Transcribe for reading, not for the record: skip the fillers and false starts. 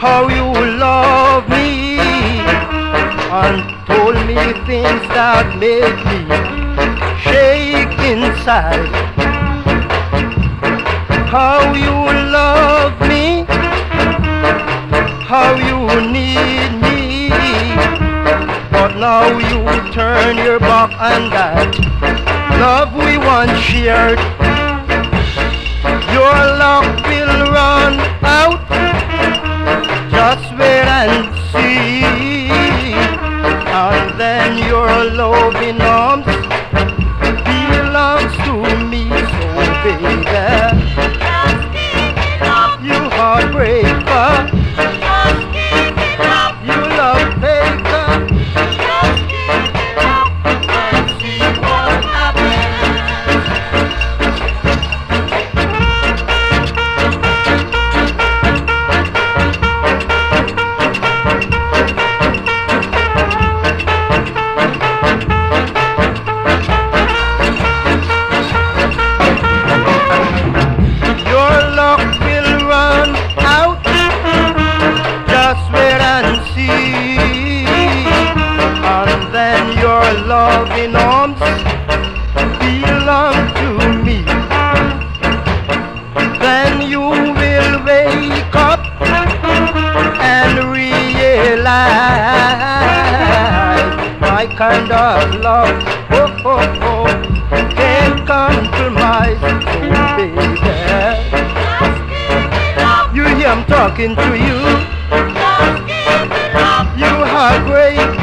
how you love me and told me things that made me shake inside. How you love me, how you need me, but now you turn your back on that love we once shared. Your luck will run out, just wait and see, and then your loving arms belongs to me. So baby, you heartbreaker, you love faker, and see what happens. Loving arms belong to me. Then you will wake up and realize my kind of love, can't compromise. So baby, you hear I'm talking to you. You are great.